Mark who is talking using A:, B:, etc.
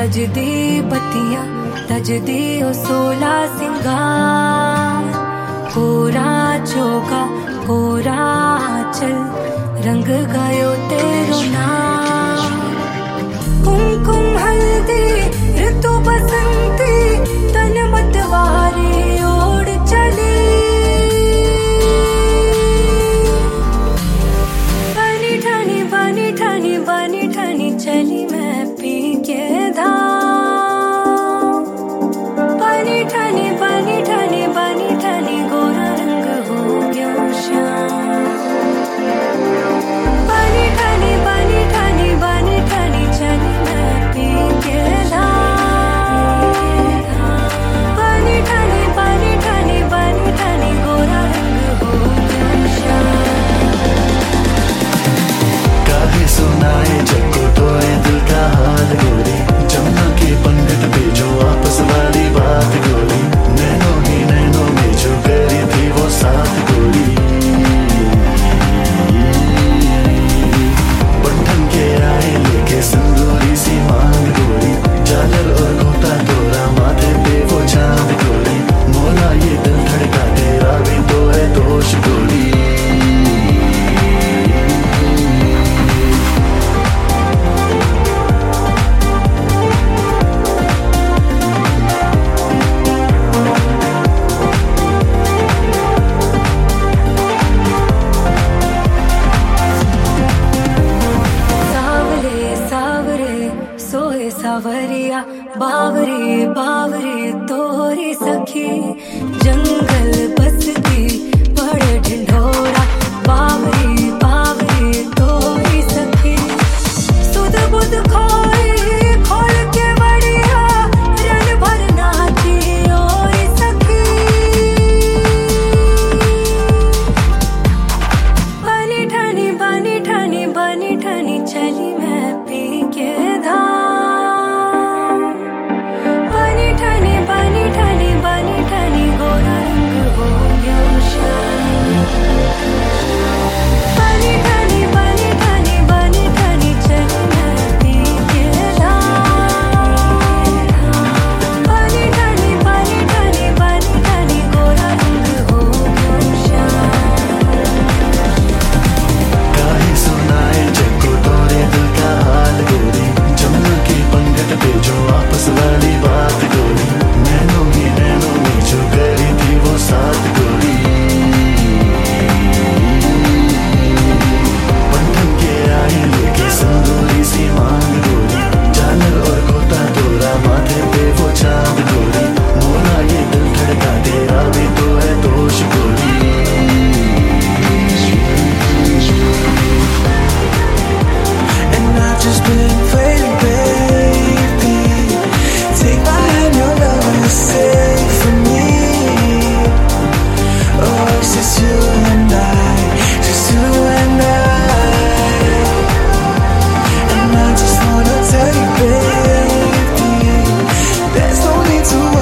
A: सजदी बत्तियां तजदी ओ सोला सिंगार, कोरा चौका कोरा चल रंग गयो तेरो नाम। कुमकुम हल्दी ऋतु बसंती तन मतवारी ओढ़ चली, बनी ठनी बनी ठनी बनी ठनी चली मैं पी के धाम। बनी ठनी बनी ठनी बनी ठनी गोरा रंग हो गयो श्याम। बनी ठनी बनी ठनी बनी ठनी चली मैं पी के धाम। बनी ठनी बनी ठनी बनी ठनी गोरा रंग हो गयो श्याम।
B: काहे सुनाए जग को तोरे दिल का हाल गोरी, जमुना के पंडित पे जो आपस वाली बात गोरी, नैनों ही नैनों में जो करी थी वो साथ गोरी। बंधन के आए लेके सिंदूरी सी मांग गोरी, झालर और गोता तोरा माथे पे वो चांद गोरी, मोरा ये दिल धड़का तेरा भी तो है दोष गोरी।
A: सोए सावरिया बावरे बावरे तोरी सखी, जंगल बसती बड़े ढिंढोरा बावरे बावरे तोरी सखी। सुध बुध खोई खोल के बढ़िया रन भर नाची ओरी सखी। बनी ठनी बनी ठनी बनी ठनी चली मैं पी के धाम। बनी ठनी बनी ठनी बनी ठनी गोरा रंग हो गयो श्याम। बनी ठनी बनी ठनी बनी ठनी चली मैं पी के धाम। बनी ठनी बनी ठनी बनी ठनी गोरा रंग हो गयो श्याम।
B: काहे सुनाए जग को तोरे दिल का हाल गोरी, जमुना के पंडित पे जो आपस वाली बात गोरी, नैनों ही नैनों में जो करी थी वो साथ गोरी। बंधन के आए लेके सिंदूरी सी मांग गोरी, झालर और गोता तोरा माथे पे वो चांद गोरी, मोरा ये दिल धड़का तेरा भी तो है दोष गोरी।
C: And I've just been waiting, baby. Take my hand, your love is safe for me. Oh, it's just you and I, just you and I. And I just wanna tell you, baby, there's no need to worry.